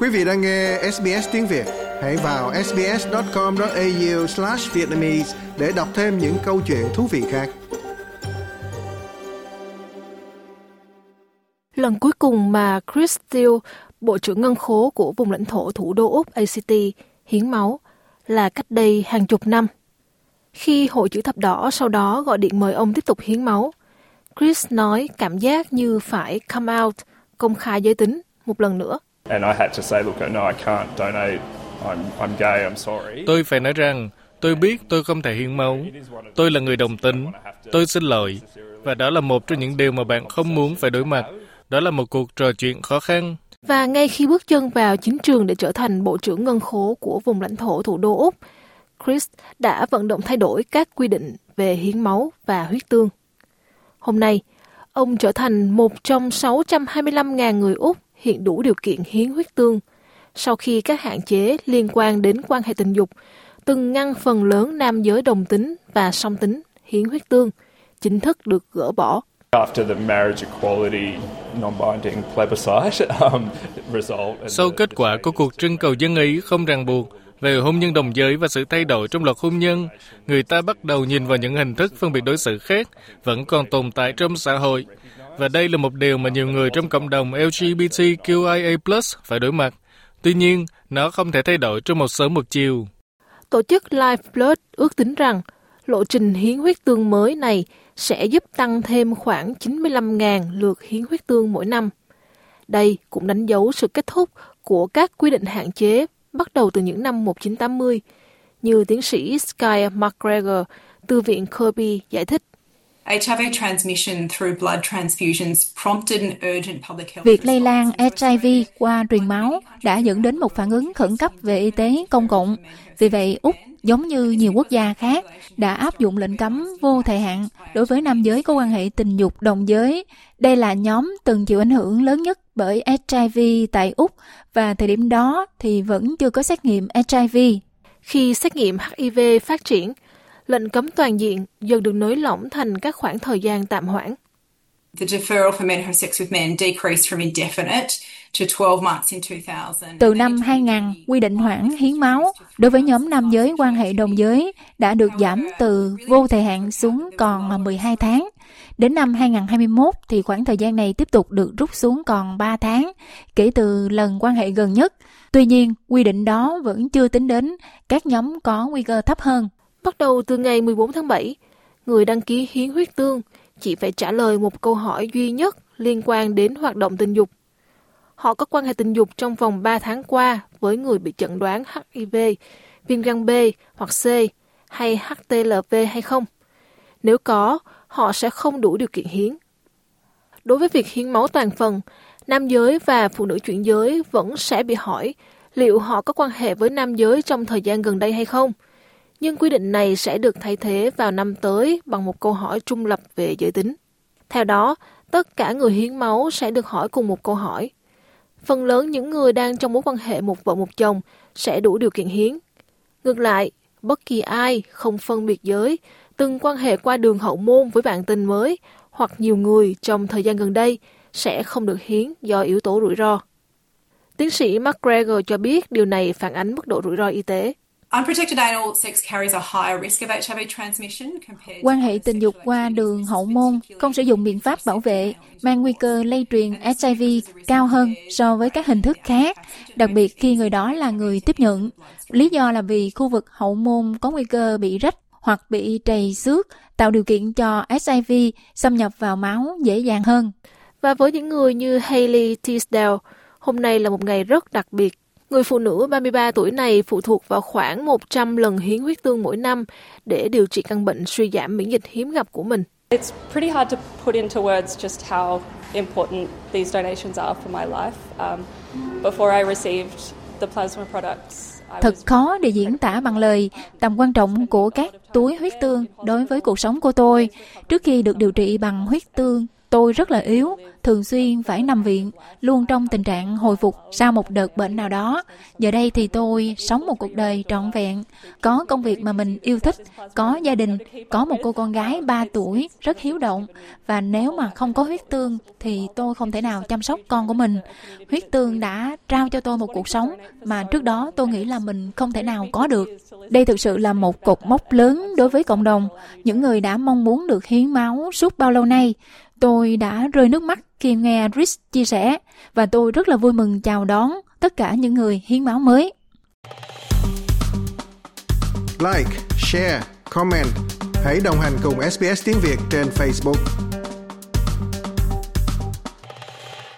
Quý vị đang nghe SBS tiếng Việt. Hãy vào sbs.com.au/vietnamese để đọc thêm những câu chuyện thú vị khác. Lần cuối cùng mà Chris Steele, Bộ trưởng Ngân khố của vùng lãnh thổ thủ đô Úc ACT, hiến máu là cách đây hàng chục năm. Khi Hội Chữ Thập Đỏ sau đó gọi điện mời ông tiếp tục hiến máu, Chris nói cảm giác như phải come out, công khai giới tính một lần nữa. Tôi phải nói rằng, tôi biết tôi không thể hiến máu. Tôi là người đồng tính. Tôi xin lỗi. Và đó là một trong những điều mà bạn không muốn phải đối mặt. Đó là một cuộc trò chuyện khó khăn. Và ngay khi bước chân vào chính trường để trở thành Bộ trưởng Ngân khố của vùng lãnh thổ thủ đô Úc, Chris đã vận động thay đổi các quy định về hiến máu và huyết tương. Hôm nay, ông trở thành một trong 625.000 người Úc hiện đủ điều kiện hiến huyết tương, sau khi các hạn chế liên quan đến quan hệ tình dục từng ngăn phần lớn nam giới đồng tính và song tính hiến huyết tương chính thức được gỡ bỏ. Sau kết quả của cuộc trưng cầu dân Ý không ràng buộc về hôn nhân đồng giới và sự thay đổi trong luật hôn nhân, người ta bắt đầu nhìn vào những hình thức phân biệt đối xử khác vẫn còn tồn tại trong xã hội. Và đây là một điều mà nhiều người trong cộng đồng LGBTQIA+ phải đối mặt. Tuy nhiên, nó không thể thay đổi trong một sớm một chiều. Tổ chức Lifeblood ước tính rằng lộ trình hiến huyết tương mới này sẽ giúp tăng thêm khoảng 95.000 lượt hiến huyết tương mỗi năm. Đây cũng đánh dấu sự kết thúc của các quy định hạn chế bắt đầu từ những năm 1980, như tiến sĩ Sky McGregor từ Viện Kirby giải thích. Việc lây lan HIV qua truyền máu đã dẫn đến một phản ứng khẩn cấp về y tế công cộng. Vì vậy, Úc, giống như nhiều quốc gia khác, đã áp dụng lệnh cấm vô thời hạn đối với nam giới có quan hệ tình dục đồng giới. Đây là nhóm từng chịu ảnh hưởng lớn nhất bởi HIV tại Úc, và thời điểm đó thì vẫn chưa có xét nghiệm HIV. Khi xét nghiệm HIV phát triển, lệnh cấm toàn diện dần được nới lỏng thành các khoảng thời gian tạm hoãn. Từ năm 2000, quy định hoãn hiến máu đối với nhóm nam giới quan hệ đồng giới đã được giảm từ vô thời hạn xuống còn 12 tháng. Đến năm 2021 thì khoảng thời gian này tiếp tục được rút xuống còn 3 tháng kể từ lần quan hệ gần nhất. Tuy nhiên, quy định đó vẫn chưa tính đến các nhóm có nguy cơ thấp hơn. Bắt đầu từ ngày 14 tháng 7, người đăng ký hiến huyết tương chỉ phải trả lời một câu hỏi duy nhất liên quan đến hoạt động tình dục. Họ có quan hệ tình dục trong vòng 3 tháng qua với người bị chẩn đoán HIV, viêm gan B hoặc C hay HTLV hay không? Nếu có, họ sẽ không đủ điều kiện hiến. Đối với việc hiến máu toàn phần, nam giới và phụ nữ chuyển giới vẫn sẽ bị hỏi liệu họ có quan hệ với nam giới trong thời gian gần đây hay không. Nhưng quy định này sẽ được thay thế vào năm tới bằng một câu hỏi trung lập về giới tính. Theo đó, tất cả người hiến máu sẽ được hỏi cùng một câu hỏi. Phần lớn những người đang trong mối quan hệ một vợ một chồng sẽ đủ điều kiện hiến. Ngược lại, bất kỳ ai không phân biệt giới, từng quan hệ qua đường hậu môn với bạn tình mới hoặc nhiều người trong thời gian gần đây sẽ không được hiến do yếu tố rủi ro. Tiến sĩ McGregor cho biết điều này phản ánh mức độ rủi ro y tế. Quan hệ tình dục qua đường hậu môn không sử dụng biện pháp bảo vệ mang nguy cơ lây truyền HIV cao hơn so với các hình thức khác, đặc biệt khi người đó là người tiếp nhận. Lý do là vì khu vực hậu môn có nguy cơ bị rách hoặc bị trầy xước, tạo điều kiện cho HIV xâm nhập vào máu dễ dàng hơn. Và với những người như Hayley Tisdale, hôm nay là một ngày rất đặc biệt. Người phụ nữ 33 tuổi này phụ thuộc vào khoảng 100 lần hiến huyết tương mỗi năm để điều trị căn bệnh suy giảm miễn dịch hiếm gặp của mình. It's pretty hard to put into words just how important these donations are for my life. Before I received the plasma products, Thật khó để diễn tả bằng lời tầm quan trọng của các túi huyết tương đối với cuộc sống của tôi. Trước khi được điều trị bằng huyết tương, Tôi rất là yếu, thường xuyên phải nằm viện, luôn trong tình trạng hồi phục sau một đợt bệnh nào đó. Giờ đây thì tôi sống một cuộc đời trọn vẹn, có công việc mà mình yêu thích, có gia đình, có một cô con gái 3 tuổi rất hiếu động. Và nếu mà không có huyết tương thì tôi không thể nào chăm sóc con của mình. Huyết tương đã trao cho tôi một cuộc sống mà trước đó tôi nghĩ là mình không thể nào có được. Đây thực sự là một cột mốc lớn đối với cộng đồng, những người đã mong muốn được hiến máu suốt bao lâu nay. Tôi đã rơi nước mắt khi nghe Rich chia sẻ và tôi rất là vui mừng chào đón tất cả những người hiến máu mới. Like, share, comment. Hãy đồng hành cùng SBS tiếng Việt trên Facebook.